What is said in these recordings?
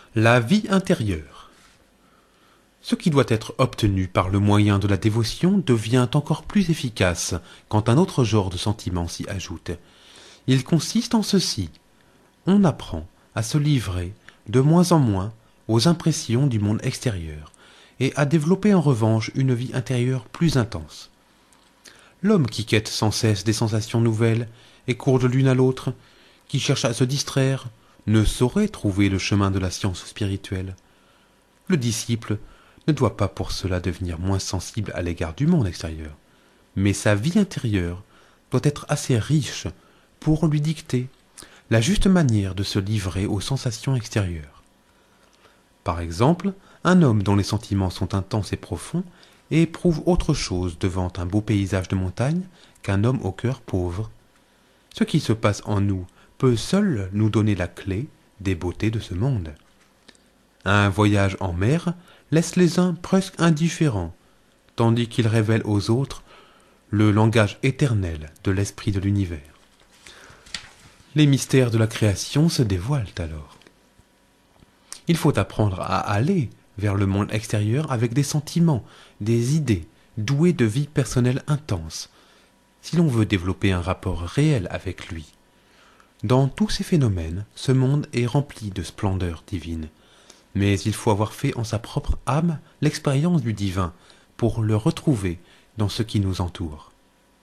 La vie intérieure. Ce qui doit être obtenu par le moyen de la dévotion devient encore plus efficace quand un autre genre de sentiment s'y ajoute. Il consiste en ceci. On apprend à se livrer de moins en moins aux impressions du monde extérieur et à développer en revanche une vie intérieure plus intense. L'homme qui quête sans cesse des sensations nouvelles et court de l'une à l'autre, qui cherche à se distraire, ne saurait trouver le chemin de la science spirituelle. Le disciple ne doit pas pour cela devenir moins sensible à l'égard du monde extérieur, mais sa vie intérieure doit être assez riche pour lui dicter la juste manière de se livrer aux sensations extérieures. Par exemple, un homme dont les sentiments sont intenses et profonds éprouve autre chose devant un beau paysage de montagne qu'un homme au cœur pauvre. Ce qui se passe en nous peut seul nous donner la clé des beautés de ce monde. Un voyage en mer laisse les uns presque indifférents, tandis qu'il révèle aux autres le langage éternel de l'esprit de l'univers. Les mystères de la création se dévoilent alors. Il faut apprendre à aller vers le monde extérieur avec des sentiments, des idées, doués de vie personnelle intense, si l'on veut développer un rapport réel avec lui. Dans tous ces phénomènes, ce monde est rempli de splendeur divine, mais il faut avoir fait en sa propre âme l'expérience du divin pour le retrouver dans ce qui nous entoure.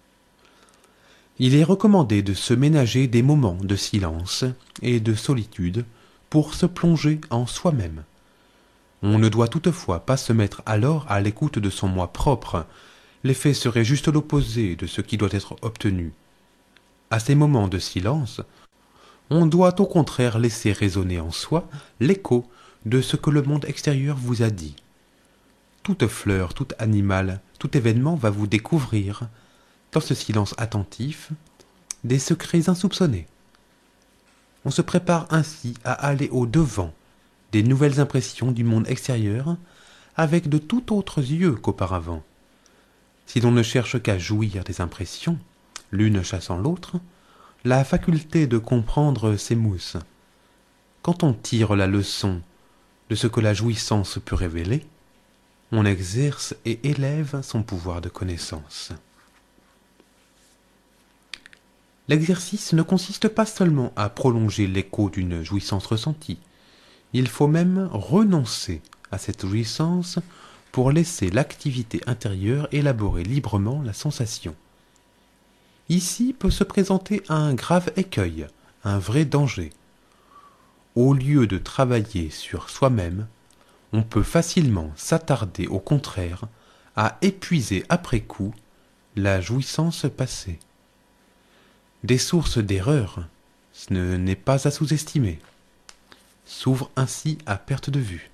Il est recommandé de se ménager des moments de silence et de solitude pour se plonger en soi-même. On ne doit toutefois pas se mettre alors à l'écoute de son moi propre. L'effet serait juste l'opposé de ce qui doit être obtenu. À ces moments de silence, on doit au contraire laisser résonner en soi l'écho de ce que le monde extérieur vous a dit. Toute fleur, tout animal, tout événement va vous découvrir, dans ce silence attentif, des secrets insoupçonnés. On se prépare ainsi à aller au-devant des nouvelles impressions du monde extérieur avec de tout autres yeux qu'auparavant. Si l'on ne cherche qu'à jouir des impressions, l'une chassant l'autre, la faculté de comprendre s'émousse. Quand on tire la leçon de ce que la jouissance peut révéler, on exerce et élève son pouvoir de connaissance. L'exercice ne consiste pas seulement à prolonger l'écho d'une jouissance ressentie. Il faut même renoncer à cette jouissance pour laisser l'activité intérieure élaborer librement la sensation. Ici peut se présenter un grave écueil, un vrai danger. Au lieu de travailler sur soi-même, on peut facilement s'attarder au contraire à épuiser après coup la jouissance passée. Des sources d'erreur, ce n'est pas à sous-estimer, s'ouvrent ainsi à perte de vue.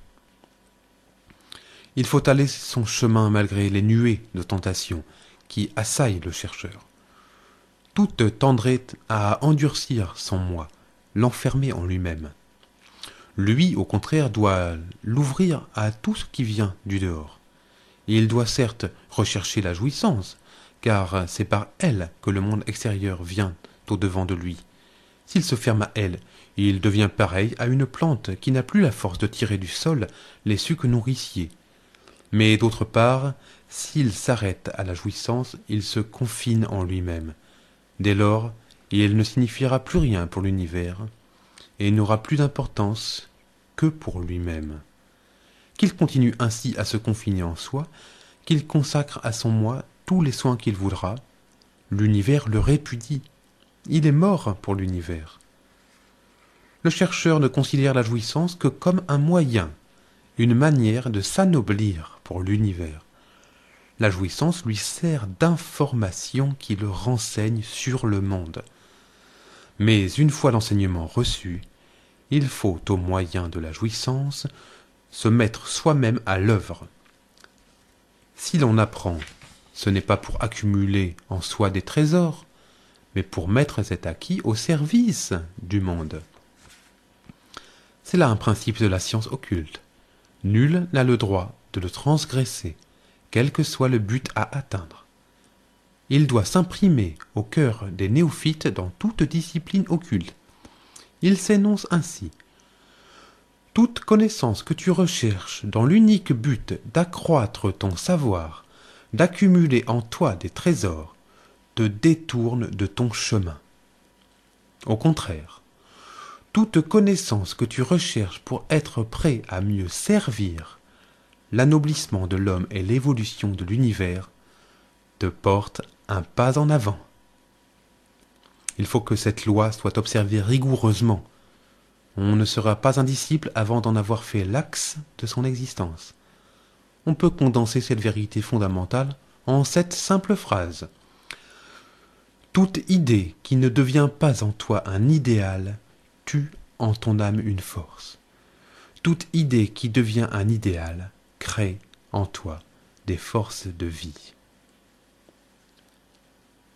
Il faut aller son chemin malgré les nuées de tentation qui assaillent le chercheur. Toute tendrait à endurcir son moi, l'enfermer en lui-même. Lui, au contraire, doit l'ouvrir à tout ce qui vient du dehors. Il doit certes rechercher la jouissance, car c'est par elle que le monde extérieur vient au-devant de lui. S'il se ferme à elle, il devient pareil à une plante qui n'a plus la force de tirer du sol les sucs nourriciers. Mais d'autre part, s'il s'arrête à la jouissance, il se confine en lui-même. Dès lors, il ne signifiera plus rien pour l'univers et n'aura plus d'importance que pour lui-même. Qu'il continue ainsi à se confiner en soi, qu'il consacre à son moi tous les soins qu'il voudra, l'univers le répudie. Il est mort pour l'univers. Le chercheur ne considère la jouissance que comme un moyen, une manière de s'anoblir pour l'univers. La jouissance lui sert d'information qui le renseigne sur le monde. Mais une fois l'enseignement reçu, il faut, au moyen de la jouissance, se mettre soi-même à l'œuvre. Si l'on apprend, ce n'est pas pour accumuler en soi des trésors, mais pour mettre cet acquis au service du monde. C'est là un principe de la science occulte. Nul n'a le droit de le transgresser, quel que soit le but à atteindre. Il doit s'imprimer au cœur des néophytes dans toute discipline occulte. Il s'énonce ainsi. Toute connaissance que tu recherches dans l'unique but d'accroître ton savoir, d'accumuler en toi des trésors, te détourne de ton chemin. Au contraire, toute connaissance que tu recherches pour être prêt à mieux servir l'aноblissement de l'homme et l'évolution de l'univers te porte un pas en avant. Il faut que cette loi soit observée rigoureusement. On ne sera pas un disciple avant d'en avoir fait l'axe de son existence. On peut condenser cette vérité fondamentale en cette simple phrase. Toute idée qui ne devient pas en toi un idéal tue en ton âme une force. Toute idée qui devient un idéal crée en toi des forces de vie.